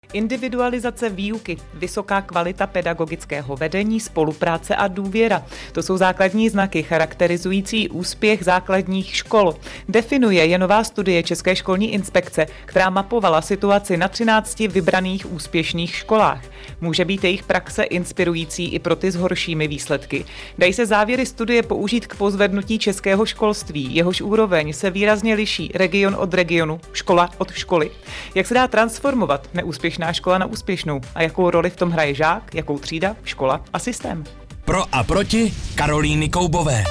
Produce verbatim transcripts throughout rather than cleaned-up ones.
Individualizace výuky, vysoká kvalita pedagogického vedení, spolupráce a důvěra. To jsou základní znaky charakterizující úspěch základních škol. Definuje je nová studie České školní inspekce, která mapovala situaci na třinácti vybraných úspěšných školách. Může být jejich praxe inspirující i pro ty s horšími výsledky. Dají se závěry studie použít k pozvednutí českého školství, jehož úroveň se výrazně liší region od regionu, škola od školy. Jak se dá transformovat neúspěšná škola na úspěšnou a jakou roli v tom hraje žák, jakou třída, škola a systém. Pro a proti Karolíny Koubové.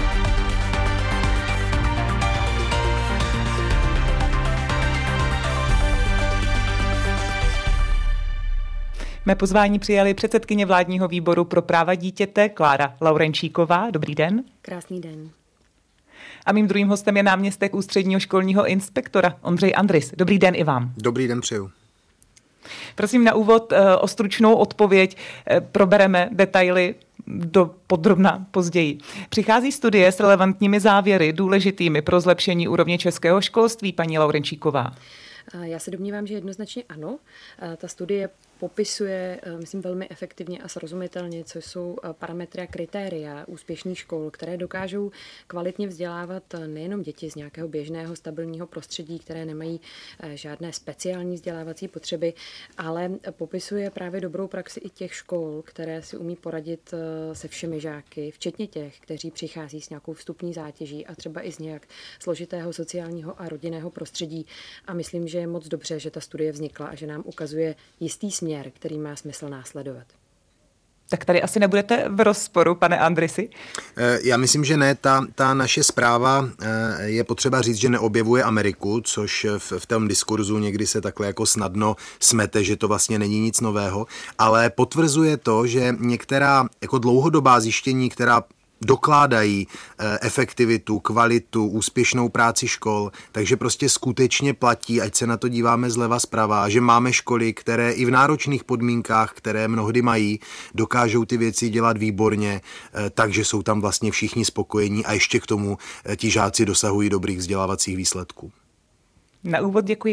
Mé pozvání přijali předsedkyně vládního výboru pro práva dítěte Klára Laurenčíková. Dobrý den. Krásný den. A mým druhým hostem je náměstek ústředního školního inspektora Ondřej Andrys. Dobrý den i vám. Dobrý den přeju. Prosím na úvod o stručnou odpověď. Probereme detaily do podrobna později. Přichází studie s relevantními závěry, důležitými pro zlepšení úrovně českého školství, paní Laurenčíková. Já se domnívám, že jednoznačně ano. Ta studie popisuje, myslím, velmi efektivně a srozumitelně, co jsou parametry a kritéria úspěšných škol, které dokážou kvalitně vzdělávat nejenom děti z nějakého běžného stabilního prostředí, které nemají žádné speciální vzdělávací potřeby, ale popisuje právě dobrou praxi i těch škol, které si umí poradit se všemi žáky, včetně těch, kteří přichází s nějakou vstupní zátěží a třeba i z nějak složitého sociálního a rodinného prostředí. A myslím, že je moc dobře, že ta studie vznikla a že nám ukazuje jistý směr, který má smysl následovat. Tak tady asi nebudete v rozporu, pane Andrisi? Já myslím, že ne. Ta, ta naše zpráva je potřeba říct, že neobjevuje Ameriku, což v, v tom diskurzu někdy se takhle jako snadno smete, že to vlastně není nic nového, ale potvrzuje to, že některá jako dlouhodobá zjištění, která dokládají efektivitu, kvalitu, úspěšnou práci škol, takže prostě skutečně platí, ať se na to díváme zleva zprava, že máme školy, které i v náročných podmínkách, které mnohdy mají, dokážou ty věci dělat výborně, takže jsou tam vlastně všichni spokojení a ještě k tomu ti žáci dosahují dobrých vzdělávacích výsledků. Na úvod děkuji.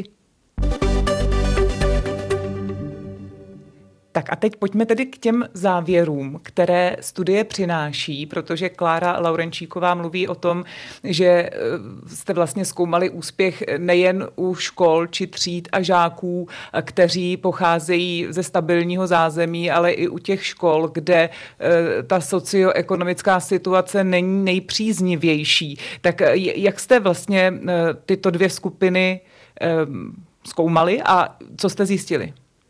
Tak a teď pojďme tedy k těm závěrům, které studie přináší, protože Klára Laurenčíková mluví o tom, že jste vlastně zkoumali úspěch nejen u škol či tříd a žáků, kteří pocházejí ze stabilního zázemí, ale i u těch škol, kde ta socioekonomická situace není nejpříznivější. Tak jak jste vlastně tyto dvě skupiny zkoumali a co jste zjistili?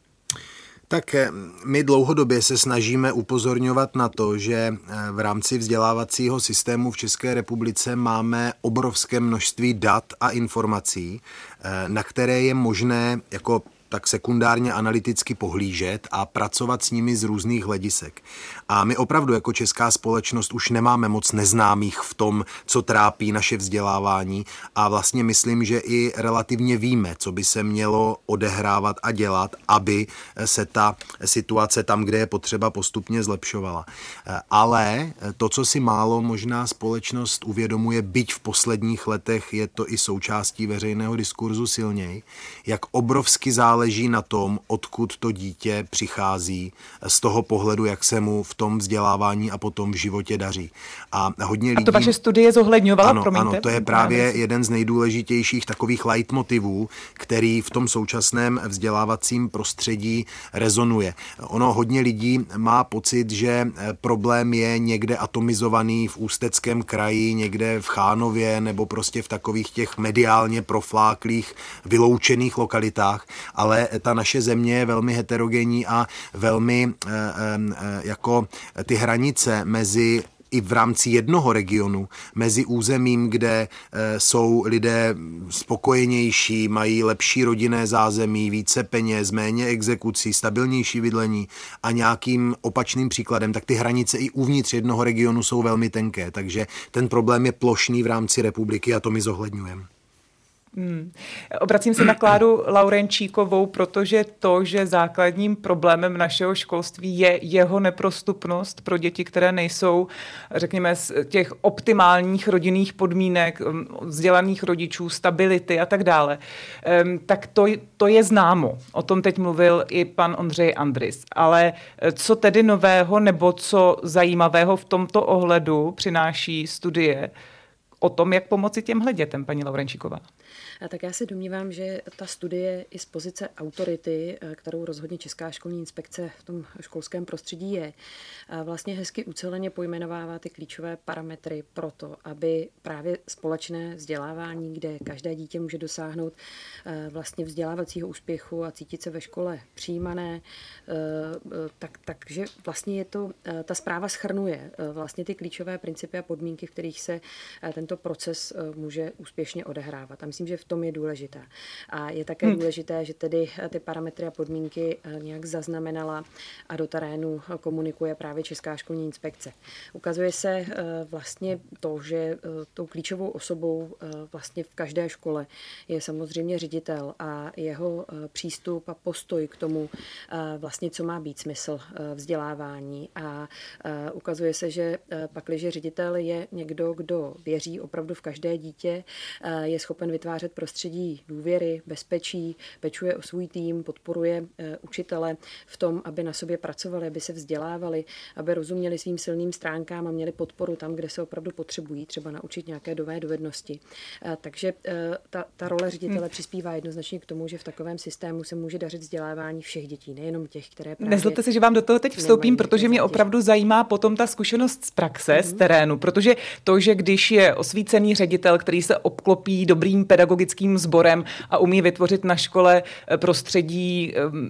Tak my dlouhodobě se snažíme upozorňovat na to, že v rámci vzdělávacího systému v České republice máme obrovské množství dat a informací, na které je možné jako tak sekundárně analyticky pohlížet a pracovat s nimi z různých hledisek. A my opravdu jako česká společnost už nemáme moc neznámých v tom, co trápí naše vzdělávání a vlastně myslím, že i relativně víme, co by se mělo odehrávat a dělat, aby se ta situace tam, kde je potřeba, postupně zlepšovala. Ale to, co si málo možná společnost uvědomuje, byť v posledních letech je to i součástí veřejného diskurzu silněji, jak obrovsky záleží Záleží na tom, odkud to dítě přichází, z toho pohledu, jak se mu v tom vzdělávání a potom v životě daří. A hodně lidí... A to vaše studie zohledňovala, ano, promiňte? Ano, to je právě jeden z nejdůležitějších takových leitmotivů, který v tom současném vzdělávacím prostředí rezonuje. Ono hodně lidí má pocit, že problém je někde atomizovaný v Ústeckém kraji, někde v Chánově nebo prostě v takových těch mediálně profláklých, vyloučených lokalitách, ale ta naše země je velmi heterogenní a velmi e, e, jako ty hranice mezi i v rámci jednoho regionu, mezi územím, kde e, jsou lidé spokojenější, mají lepší rodinné zázemí, více peněz, méně exekucí, stabilnější bydlení a nějakým opačným příkladem, tak ty hranice i uvnitř jednoho regionu jsou velmi tenké, takže ten problém je plošný v rámci republiky a to my zohledňujeme. Hmm. Obracím se na Kláru Laurenčíkovou, protože to, že základním problémem našeho školství je jeho neprostupnost pro děti, které nejsou, řekněme, z těch optimálních rodinných podmínek, vzdělaných rodičů, stability a tak dále, tak to, to je známo. O tom teď mluvil i pan Ondřej Andris. Ale co tedy nového nebo co zajímavého v tomto ohledu přináší studie o tom, jak pomoci těmhle dětem, paní Laurenčíková? Tak já se domnívám, že ta studie i z pozice autority, kterou rozhodně Česká školní inspekce v tom školském prostředí je, vlastně hezky uceleně pojmenovává ty klíčové parametry pro to, aby právě společné vzdělávání, kde každé dítě může dosáhnout vlastně vzdělávacího úspěchu a cítit se ve škole přijímané, tak, takže vlastně je to, ta zpráva shrnuje vlastně ty klíčové principy a podmínky, v kterých se tento proces může úspěšně odehrávat. A myslím, že v tom je důležitá. A je také hmm. důležité, že tedy ty parametry a podmínky nějak zaznamenala a do terénu komunikuje právě Česká školní inspekce. Ukazuje se vlastně to, že tou klíčovou osobou vlastně v každé škole je samozřejmě ředitel a jeho přístup a postoj k tomu vlastně, co má být smysl vzdělávání. A ukazuje se, že pakliže ředitel je někdo, kdo věří opravdu v každé dítě, je schopen vytvářet prostředí důvěry, bezpečí, pečuje o svůj tým, podporuje učitele v tom, aby na sobě pracovali, aby se vzdělávali, aby rozuměli svým silným stránkám a měli podporu tam, kde se opravdu potřebují, třeba naučit nějaké nové dovednosti. Takže ta, ta role ředitele hmm. přispívá jednoznačně k tomu, že v takovém systému se může dařit vzdělávání všech dětí, nejenom těch, které právě... Nezlobte se, že vám do toho teď vstoupím, protože mě opravdu zajímá potom ta zkušenost z praxe, hmm. z terénu, protože to, že když je osvícený ředitel, který se obklopí dobrým pedagogickým sborem a umí vytvořit na škole prostředí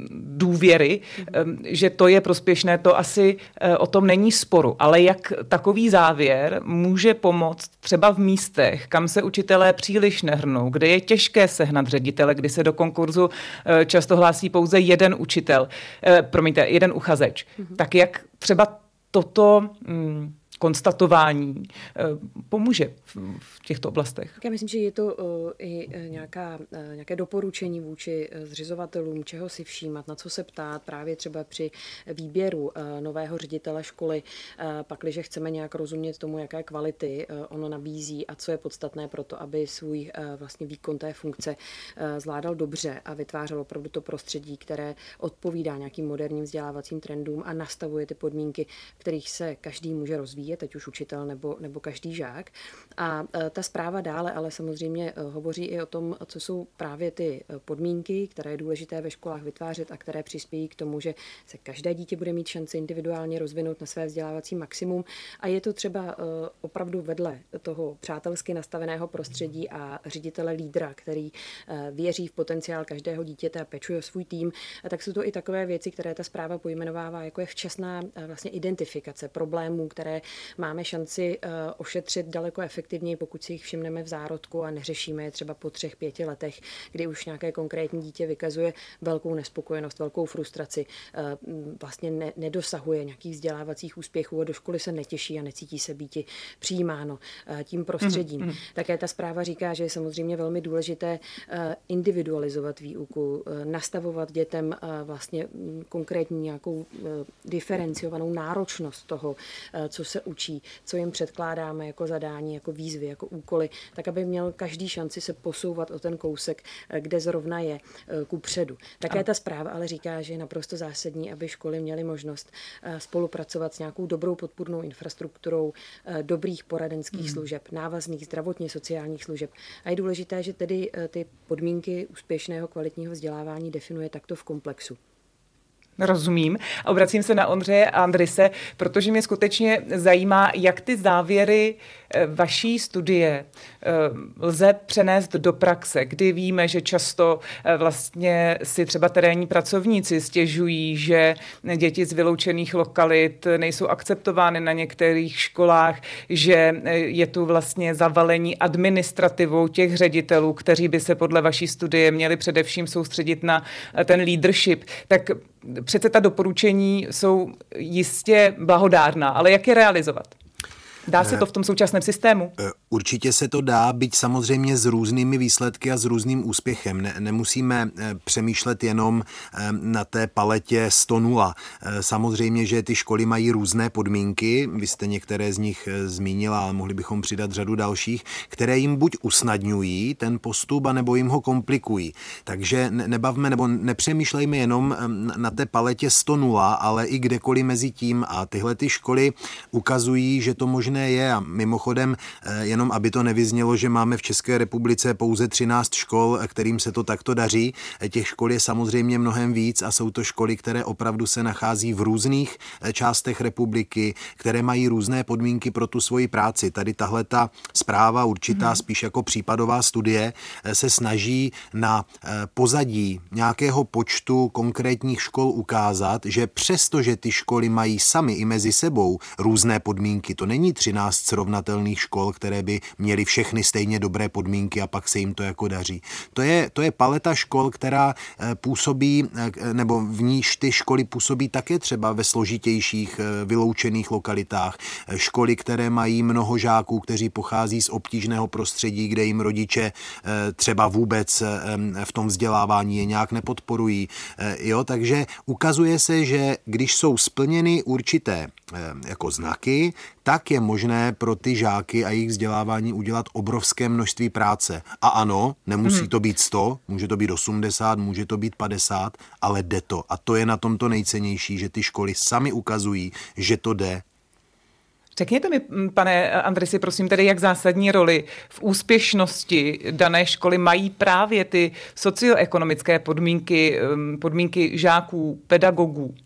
důvěry, že to je prospěšné, to asi o tom není sporu. Ale jak takový závěr může pomoct třeba v místech, kam se učitelé příliš nehrnou, kde je těžké sehnat ředitele, kdy se do konkurzu často hlásí pouze jeden učitel, promiňte, jeden uchazeč. Mm-hmm. Tak jak třeba toto... Hmm, konstatování pomůže v těchto oblastech? Já myslím, že je to i nějaká, nějaké doporučení vůči zřizovatelům, čeho si všímat, na co se ptát právě třeba při výběru nového ředitele školy, pakliže chceme nějak rozumět tomu, jaké kvality ono nabízí a co je podstatné pro to, aby svůj vlastně výkon té funkce zvládal dobře a vytvářel opravdu to prostředí, které odpovídá nějakým moderním vzdělávacím trendům a nastavuje ty podmínky, v kterých se každý může rozvíjet, teď už učitel nebo, nebo každý žák. A ta zpráva dále ale samozřejmě hovoří i o tom, co jsou právě ty podmínky, které je důležité ve školách vytvářet a které přispějí k tomu, že se každé dítě bude mít šanci individuálně rozvinout na své vzdělávací maximum. A je to třeba opravdu vedle toho přátelsky nastaveného prostředí a ředitele lídra, který věří v potenciál každého dítěte a pečuje o svůj tým, tak jsou to i takové věci, které ta zpráva pojmenovává, jako je včasná vlastně identifikace problémů, které máme šanci ošetřit daleko efektivněji, pokud si jich všimneme v zárodku a neřešíme je třeba po třech, pěti letech, kdy už nějaké konkrétní dítě vykazuje velkou nespokojenost, velkou frustraci, vlastně ne, nedosahuje nějakých vzdělávacích úspěchů a do školy se netěší a necítí se býti přijímáno tím prostředím. Mm, mm. Také ta zpráva říká, že je samozřejmě velmi důležité individualizovat výuku, nastavovat dětem vlastně konkrétní nějakou diferenciovanou náročnost toho, co se učí, co jim předkládáme jako zadání, jako výzvy, jako úkoly, tak aby měl každý šanci se posouvat o ten kousek, kde zrovna je ku předu. Také ta zpráva ale říká, že je naprosto zásadní, aby školy měly možnost spolupracovat s nějakou dobrou podpůrnou infrastrukturou dobrých poradenských hmm. služeb, návazných zdravotně sociálních služeb. A je důležité, že tedy ty podmínky úspěšného kvalitního vzdělávání definuje takto v komplexu. Rozumím. A obracím se na Ondřeje Andrise, protože mě skutečně zajímá, jak ty závěry vaší studie lze přenést do praxe, kdy víme, že často vlastně si třeba terénní pracovníci stěžují, že děti z vyloučených lokalit nejsou akceptovány na některých školách, že je tu vlastně zavalení administrativou těch ředitelů, kteří by se podle vaší studie měli především soustředit na ten leadership. Tak přece ta doporučení jsou jistě blahodárná, ale jak je realizovat? Dá se to v tom současném systému? Určitě se to dá, byť samozřejmě s různými výsledky a s různým úspěchem. Ne, nemusíme přemýšlet jenom na té paletě sto nula. Samozřejmě, že ty školy mají různé podmínky, vy jste některé z nich zmínila, ale mohli bychom přidat řadu dalších, které jim buď usnadňují ten postup, anebo jim ho komplikují. Takže nebavme nebo nepřemýšlejme jenom na té paletě sto nula, ale i kdekoliv mezi tím, a tyhle ty školy ukazují, že to možné je. A mimochodem, jenom aby to nevyznělo, že máme v České republice pouze třináct škol, kterým se to takto daří. Těch škol je samozřejmě mnohem víc a jsou to školy, které opravdu se nachází v různých částech republiky, které mají různé podmínky pro tu svoji práci. Tady tahle ta zpráva, určitá hmm. spíš jako případová studie, se snaží na pozadí nějakého počtu konkrétních škol ukázat, že přestože ty školy mají sami i mezi sebou různé podmínky, to není třináct srovnatelných škol, které by měly všechny stejně dobré podmínky a pak se jim to jako daří. To je, to je paleta škol, která působí, nebo v níž ty školy působí také třeba ve složitějších vyloučených lokalitách. Školy, které mají mnoho žáků, kteří pochází z obtížného prostředí, kde jim rodiče třeba vůbec v tom vzdělávání je nějak nepodporují. Jo, takže ukazuje se, že když jsou splněny určité jako znaky, tak je možné pro ty žáky a jejich vzdělávání udělat obrovské množství práce. A ano, nemusí hmm. to být sto, může to být osmdesát, může to být padesát, ale jde to. A to je na tom to nejcennější, že ty školy sami ukazují, že to jde. Řekněte mi, pane Andrisi, prosím, tedy jak zásadní roli v úspěšnosti dané školy mají právě ty socioekonomické podmínky, podmínky žáků, pedagogů?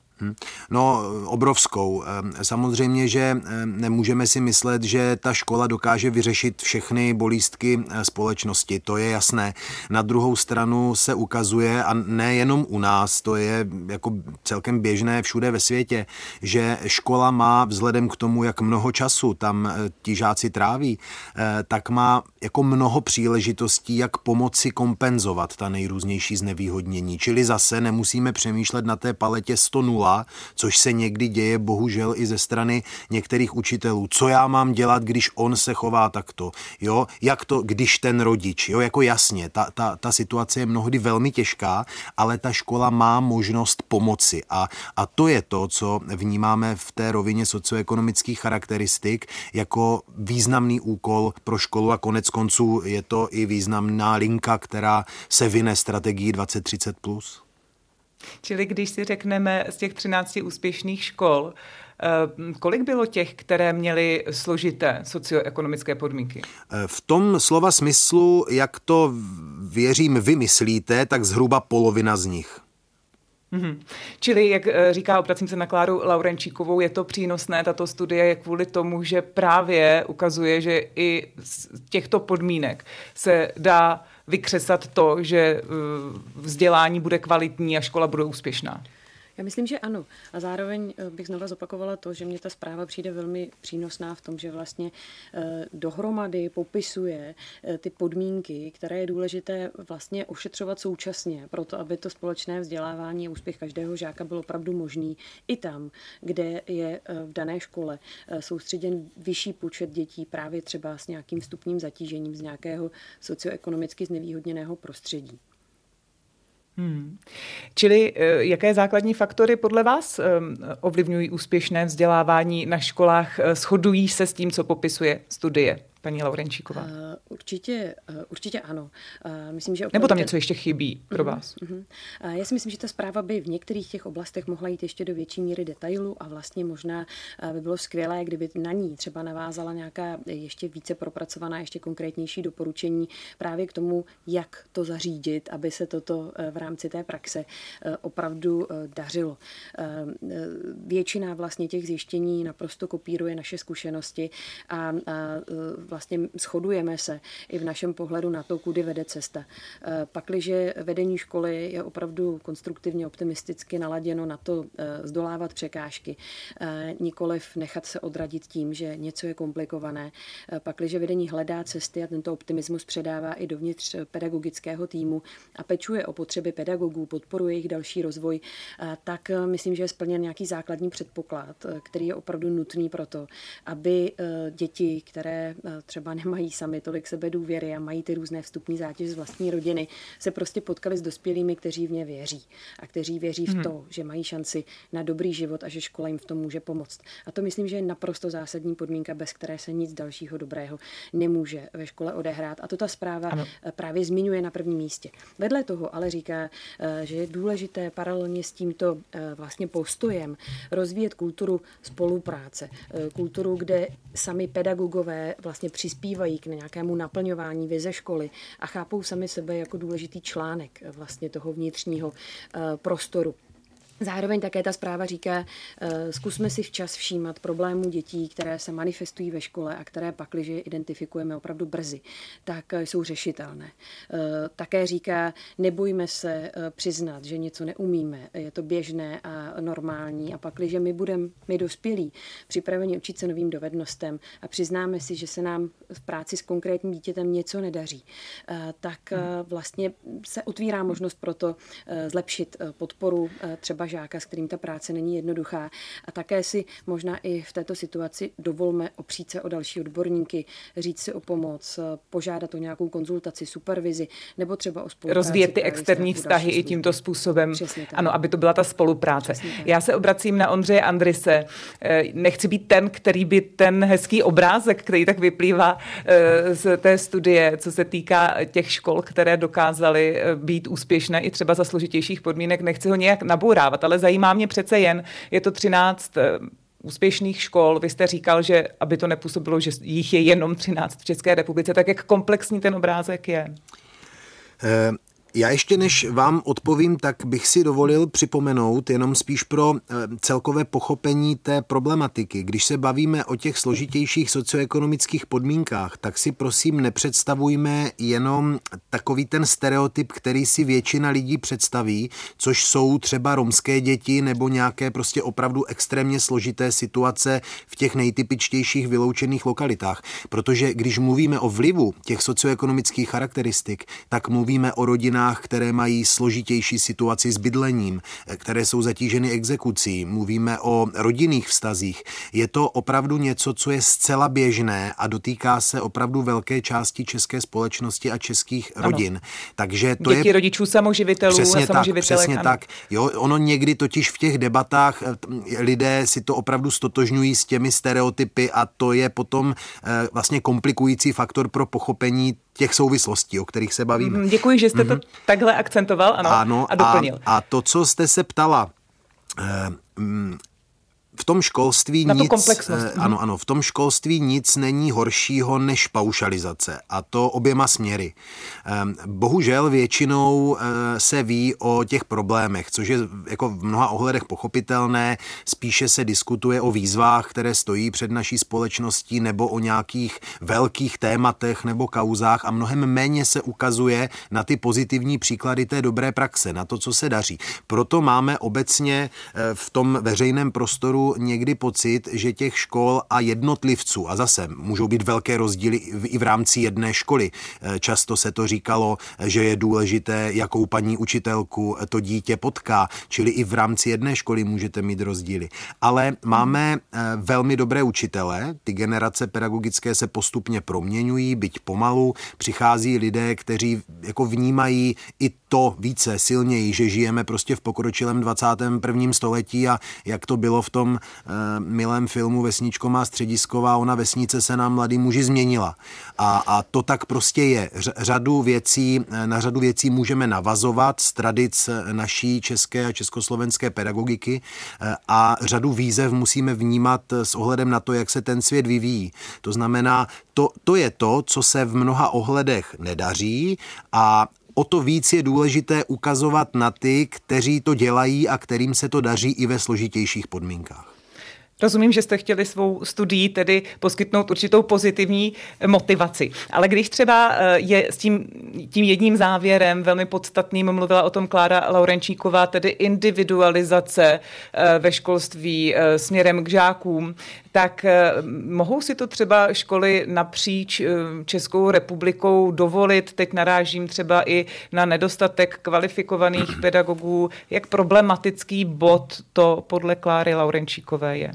No, obrovskou. Samozřejmě, že nemůžeme si myslet, že ta škola dokáže vyřešit všechny bolístky společnosti, to je jasné. Na druhou stranu se ukazuje, a nejenom u nás, to je jako celkem běžné všude ve světě, že škola má vzhledem k tomu, jak mnoho času tam ti žáci tráví, tak má jako mnoho příležitostí, jak pomoci kompenzovat ta nejrůznější znevýhodnění. Čili zase nemusíme přemýšlet na té paletě sto nula, což se někdy děje bohužel i ze strany některých učitelů. Co já mám dělat, když on se chová takto? Jo? Jak to, když ten rodič? Jo? Jako jasně, ta, ta, ta situace je mnohdy velmi těžká, ale ta škola má možnost pomoci. A, a to je to, co vnímáme v té rovině socioekonomických charakteristik jako významný úkol pro školu a konec konců je to i významná linka, která se vyne strategii dvacet třicet plus. Čili když si řekneme z těch třinácti úspěšných škol, kolik bylo těch, které měly složité socioekonomické podmínky? V tom slova smyslu, jak to věřím vy myslíte, tak zhruba polovina z nich. Mm-hmm. Čili, jak říká, obracím se na Kláru Laurenčíkovou, je to přínosné, tato studie je kvůli tomu, že právě ukazuje, že i z těchto podmínek se dá vykřesat to, že vzdělání bude kvalitní a škola bude úspěšná. Já myslím, že ano. A zároveň bych znova zopakovala to, že mě ta zpráva přijde velmi přínosná v tom, že vlastně dohromady popisuje ty podmínky, které je důležité vlastně ošetřovat současně, proto aby to společné vzdělávání a úspěch každého žáka byl opravdu možný i tam, kde je v dané škole soustředěn vyšší počet dětí právě třeba s nějakým vstupním zatížením z nějakého socioekonomicky znevýhodněného prostředí. Hmm. Čili jaké základní faktory podle vás ovlivňují úspěšné vzdělávání na školách? Shodují se s tím, co popisuje studie? Paní Laurenčíková. Uh, určitě, uh, určitě ano. Uh, myslím, že Nebo tam něco ještě chybí pro uh-huh, vás? Uh-huh. Uh, já si myslím, že ta zpráva by v některých těch oblastech mohla jít ještě do větší míry detailu a vlastně možná uh, by bylo skvělé, kdyby na ní třeba navázala nějaká ještě více propracovaná, ještě konkrétnější doporučení právě k tomu, jak to zařídit, aby se toto uh, v rámci té praxe uh, opravdu uh, dařilo. Uh, uh, většina vlastně těch zjištění naprosto kopíruje naše zkušenosti a uh, vlastně shodujeme se i v našem pohledu na to, kudy vede cesta. Pakliže vedení školy je opravdu konstruktivně optimisticky naladěno na to zdolávat překážky, nikoliv nechat se odradit tím, že něco je komplikované. Pakliže vedení hledá cesty a tento optimismus předává i dovnitř pedagogického týmu a pečuje o potřeby pedagogů, podporuje jejich další rozvoj, tak myslím, že je splněn nějaký základní předpoklad, který je opravdu nutný pro to, aby děti, které třeba nemají sami tolik sebedůvěry a mají ty různé vstupní zátěže z vlastní rodiny, se prostě potkali s dospělými, kteří v ně věří a kteří věří v to, že mají šanci na dobrý život a že škola jim v tom může pomoct. A to myslím, že je naprosto zásadní podmínka, bez které se nic dalšího dobrého nemůže ve škole odehrát. A to ta zpráva ano. právě zmiňuje na prvním místě. Vedle toho ale říká, že je důležité paralelně s tímto vlastně postojem rozvíjet kulturu spolupráce. Kulturu, kde sami pedagogové vlastně přispívají k nějakému naplňování vize školy a chápou sami sebe jako důležitý článek vlastně toho vnitřního prostoru. Zároveň také ta zpráva říká, zkusme si včas všímat problémů dětí, které se manifestují ve škole a které pakliže identifikujeme opravdu brzy, tak jsou řešitelné. Také říká, nebojme se přiznat, že něco neumíme, je to běžné a normální a pakliže my budeme, my dospělí, připraveni učit se novým dovednostem a přiznáme si, že se nám v práci s konkrétním dítětem něco nedaří, tak vlastně se otvírá možnost pro to zlepšit podporu třeba žáka, s kterým ta práce není jednoduchá. A také si možná i v této situaci dovolme opřít se o další odborníky, říct si o pomoc, požádat o nějakou konzultaci, supervizi, nebo třeba o spolupráci. Rozvíjet ty externí vztahy i tímto způsobem. Ano, aby to byla ta spolupráce. Já se obracím na Ondřeje Andryse. Nechci být ten, který by ten hezký obrázek, který tak vyplývá z té studie, co se týká těch škol, které dokázaly být úspěšné i třeba za složitějších podmínek, nechci ho nějak nabourávat, ale zajímá mě přece jen, je to třináct úspěšných škol. Vy jste říkal, že aby to nepůsobilo, že jich je jenom třináct v České republice, tak jak komplexní ten obrázek je? Uh... Já ještě než vám odpovím, tak bych si dovolil připomenout jenom spíš pro celkové pochopení té problematiky. Když se bavíme o těch složitějších socioekonomických podmínkách, tak si prosím nepředstavujme jenom takový ten stereotyp, který si většina lidí představí, což jsou třeba romské děti nebo nějaké prostě opravdu extrémně složité situace v těch nejtypičtějších vyloučených lokalitách. Protože když mluvíme o vlivu těch socioekonomických charakteristik, tak mluvíme o rodinách, které mají složitější situaci s bydlením, které jsou zatíženy exekucí. Mluvíme o rodinných vztazích. Je to opravdu něco, co je zcela běžné a dotýká se opravdu velké části české společnosti a českých ano. rodin. Takže to Děti je rodičů samoživitelů přesně a samoživitelek. Tak, přesně ano. tak. Jo, ono někdy totiž v těch debatách lidé si to opravdu stotožňují s těmi stereotypy a to je potom vlastně komplikující faktor pro pochopení těch souvislostí, o kterých se bavíme. Děkuji, že jste mm-hmm. to takhle akcentoval ano, ano, a doplnil. A, a to, co jste se ptala, eh, mm, v tom školství Na nic, komplexnost. ano, ano, v tom školství nic není horšího než paušalizace a to oběma směry. Bohužel většinou se ví o těch problémech, což je jako v mnoha ohledech pochopitelné, spíše se diskutuje o výzvách, které stojí před naší společností nebo o nějakých velkých tématech nebo kauzách a mnohem méně se ukazuje na ty pozitivní příklady té dobré praxe, na to, co se daří. Proto máme obecně v tom veřejném prostoru někdy pocit, že těch škol a jednotlivců, a zase můžou být velké rozdíly i v rámci jedné školy. Často se to říkalo, že je důležité, jakou paní učitelku to dítě potká, čili i v rámci jedné školy můžete mít rozdíly. Ale máme velmi dobré učitele, ty generace pedagogické se postupně proměňují, byť pomalu, přichází lidé, kteří jako vnímají i to více silněji, že žijeme prostě v pokročilém dvacátém prvním století a jak to bylo v tom uh, milém filmu Vesničko má středisková, ona vesnice se nám mladý muži změnila. A, a to tak prostě je. Řadu věcí, na řadu věcí můžeme navazovat z tradic naší české a československé pedagogiky a řadu výzev musíme vnímat s ohledem na to, jak se ten svět vyvíjí. To znamená, to, to je to, co se v mnoha ohledech nedaří a o to víc je důležité ukazovat na ty, kteří to dělají a kterým se to daří i ve složitějších podmínkách. Rozumím, že jste chtěli svou studii tedy poskytnout určitou pozitivní motivaci. Ale když třeba je s tím, tím jedním závěrem velmi podstatným, mluvila o tom Klára Laurenčíková, tedy individualizace ve školství směrem k žákům, tak mohou si to třeba školy napříč Českou republikou dovolit? Teď narážím třeba i na nedostatek kvalifikovaných pedagogů. Jak problematický bod to podle Kláry Laurenčíkové je?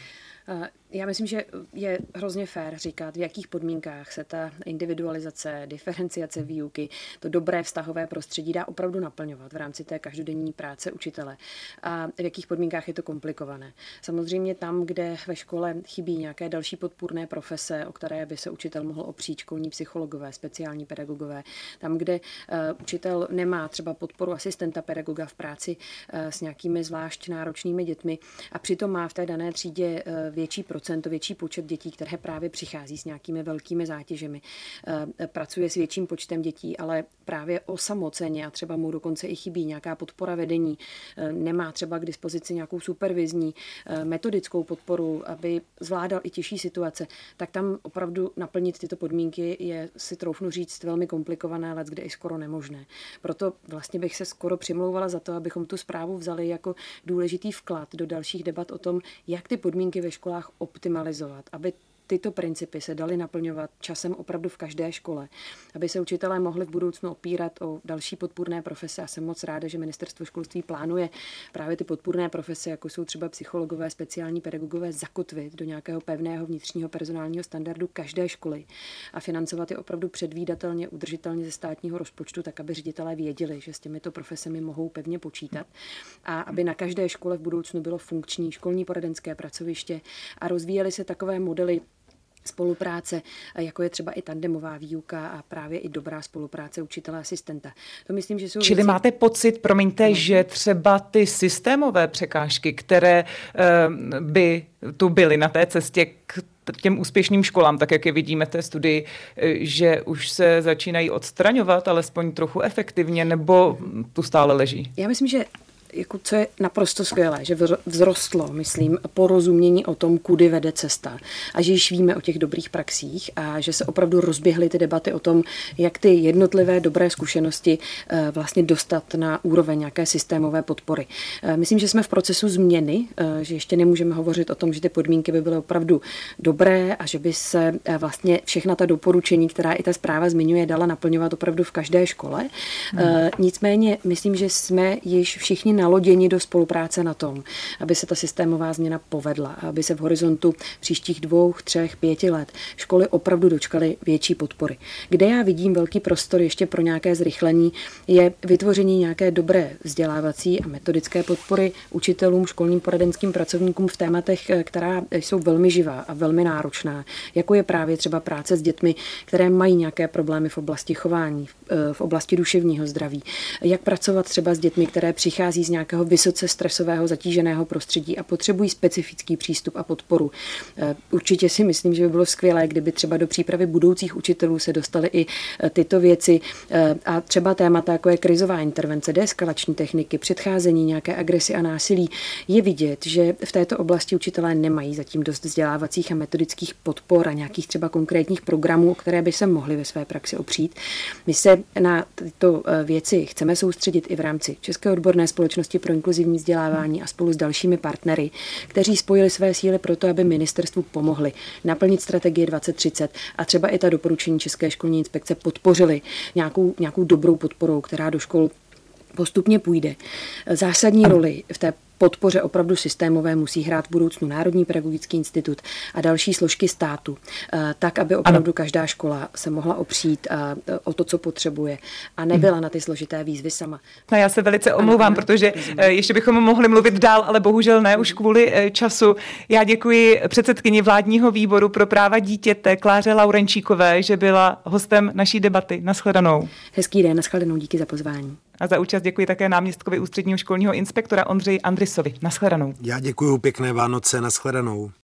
Já myslím, že je hrozně fér říkat, v jakých podmínkách se ta individualizace, diferenciace výuky, to dobré vztahové prostředí dá opravdu naplňovat v rámci té každodenní práce učitele a v jakých podmínkách je to komplikované. Samozřejmě tam, kde ve škole chybí nějaké další podpůrné profese, o které by se učitel mohl opřít, školní psychologové, speciální pedagogové, tam, kde uh, učitel nemá třeba podporu asistenta pedagoga v práci uh, s nějakými zvlášť náročnými dětmi a přitom má v té dané třídě uh, větší procent, větší počet dětí, které právě přichází s nějakými velkými zátěžemi, pracuje s větším počtem dětí, ale právě osamoceně a třeba mu dokonce i chybí nějaká podpora vedení, nemá třeba k dispozici nějakou supervizní metodickou podporu, aby zvládal i těžší situace, tak tam opravdu naplnit tyto podmínky je, si troufnu říct, velmi komplikované, let kde i skoro nemožné. Proto vlastně bych se skoro přimlouvala za to, abychom tu zprávu vzali jako důležitý vklad do dalších debat o tom, jak ty podmínky ve školách optimalizovat, aby tyto principy se daly naplňovat časem opravdu v každé škole, aby se učitelé mohli v budoucnu opírat o další podpůrné profese. A jsem moc ráda, že Ministerstvo školství plánuje právě ty podpůrné profese, jako jsou třeba psychologové, speciální pedagogové, zakotvit do nějakého pevného vnitřního personálního standardu každé školy a financovat je opravdu předvídatelně, udržitelně ze státního rozpočtu, tak aby ředitelé věděli, že s těmito profesemi mohou pevně počítat a aby na každé škole v budoucnu bylo funkční školní poradenské pracoviště a rozvíjely se takové modely spolupráce, jako je třeba i tandemová výuka a právě i dobrá spolupráce učitele a asistenta. To myslím, že jsou Čili věci... máte pocit, promiňte, no. že třeba ty systémové překážky, které uh, by tu byly na té cestě k těm úspěšným školám, tak jak je vidíme v té studii, že už se začínají odstraňovat, alespoň trochu efektivně, nebo tu stále leží? Já myslím, že jako co je naprosto skvělé, že vzrostlo, myslím, porozumění o tom, kudy vede cesta a že již víme o těch dobrých praxích a že se opravdu rozběhly ty debaty o tom, jak ty jednotlivé dobré zkušenosti vlastně dostat na úroveň nějaké systémové podpory. Myslím, že jsme v procesu změny, že ještě nemůžeme hovořit o tom, že ty podmínky by byly opravdu dobré a že by se vlastně všechna ta doporučení, která i ta zpráva zmiňuje, dala naplňovat opravdu v každé škole. Hmm. Nicméně myslím, že jsme již všichni naloděni do spolupráce na tom, aby se ta systémová změna povedla, aby se v horizontu příštích dvou, třech, pěti let školy opravdu dočkaly větší podpory. Kde já vidím velký prostor ještě pro nějaké zrychlení, je vytvoření nějaké dobré vzdělávací a metodické podpory učitelům, školním poradenským pracovníkům v tématech, která jsou velmi živá a velmi náročná, jako je právě třeba práce s dětmi, které mají nějaké problémy v oblasti chování, v oblasti duševního zdraví. Jak pracovat třeba s dětmi, které přichází z nějakého vysoce stresového, zatíženého prostředí a potřebují specifický přístup a podporu. Určitě si myslím, že by bylo skvělé, kdyby třeba do přípravy budoucích učitelů se dostaly i tyto věci a třeba témata, jako je krizová intervence, deeskalační techniky, předcházení nějaké agresi a násilí. Je vidět, že v této oblasti učitelé nemají zatím dost vzdělávacích a metodických podpor a nějakých třeba konkrétních programů, o které by se mohli ve své praxi opřít. My se na tyto věci chceme soustředit i v rámci České odborné společnosti pro inkluzivní vzdělávání a spolu s dalšími partnery, kteří spojili své síly pro to, aby ministerstvu pomohli naplnit strategii dvacet třicet a třeba i ta doporučení České školní inspekce podpořili nějakou, nějakou dobrou podporou, která do škol postupně půjde. Zásadní roli v té podpoře opravdu systémové musí hrát v budoucnu Národní pedagogický institut a další složky státu, tak, aby opravdu ano. každá škola se mohla opřít o to, co potřebuje a nebyla na ty složité výzvy sama. No, já se velice omlouvám, protože ještě bychom mohli mluvit dál, ale bohužel ne už kvůli času. Já děkuji předsedkyni vládního výboru pro práva dítěte Kláře Laurenčíkové, že byla hostem naší debaty. Naschledanou. Hezký den, naschledanou, díky za pozvání. A za účast děkuji také náměstkovi ústředního školního inspektora Ondřeji Andrysovi. Naschledanou. Já děkuji, pěkné Vánoce, naschledanou.